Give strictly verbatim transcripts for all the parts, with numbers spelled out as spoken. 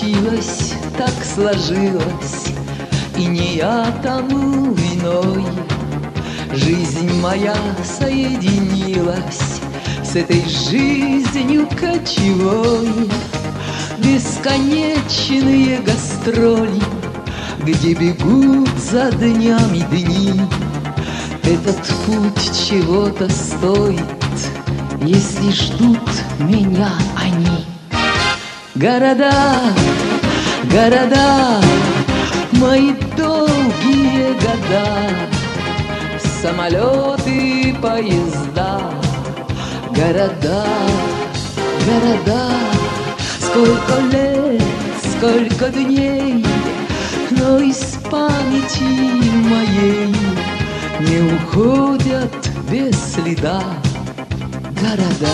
случилось, так сложилось, и не я тому виной. Жизнь моя соединилась с этой жизнью кочевой. Бесконечные гастроли, где бегут за днями дни. Этот путь чего-то стоит, если ждут меня они. Города, города, мои долгие года, самолеты, поезда. Города, города, сколько лет, сколько дней, но из памяти моей не уходят без следа города.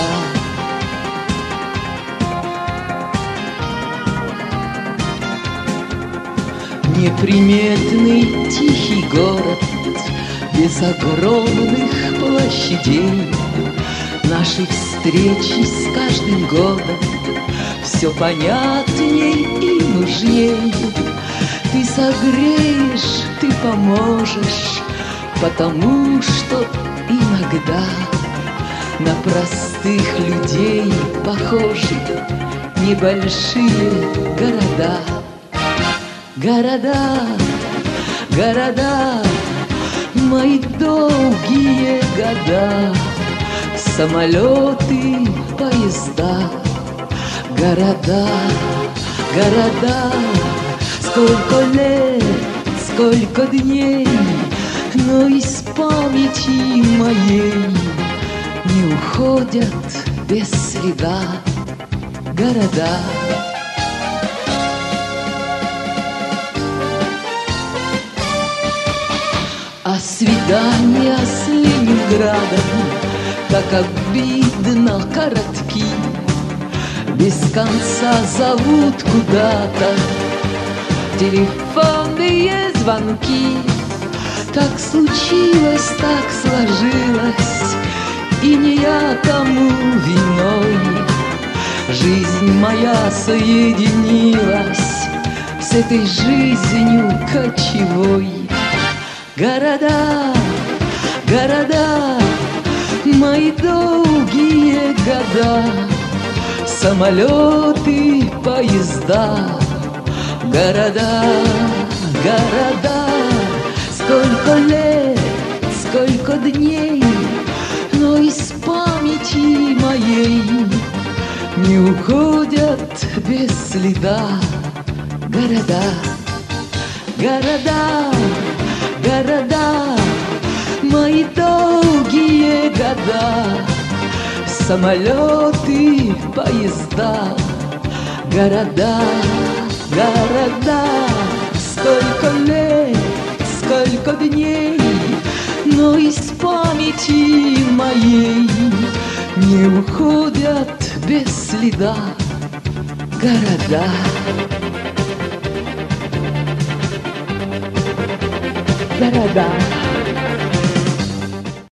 Неприметный тихий город без огромных площадей. Наши встречи с каждым годом все понятней и нужней. Ты согреешь, ты поможешь, потому что иногда на простых людей похожи небольшие города. Города, города, мои долгие года, самолеты, поезда. Города, города, сколько лет, сколько дней, но из памяти моей не уходят без следа города. А свидания с Ленинградом так обидно коротки, без конца зовут куда-то телефонные звонки. Так случилось, так сложилось, и не я тому виной. Жизнь моя соединилась с этой жизнью кочевой. Города, города, мои долгие года, самолеты, поезда. Города, города, сколько лет, сколько дней, но из памяти моей не уходят без следа города. Города, города, мои долгие года, самолеты, поезда. Города, города, сколько лет, сколько дней, но из памяти моей не уходят без следа города. Города.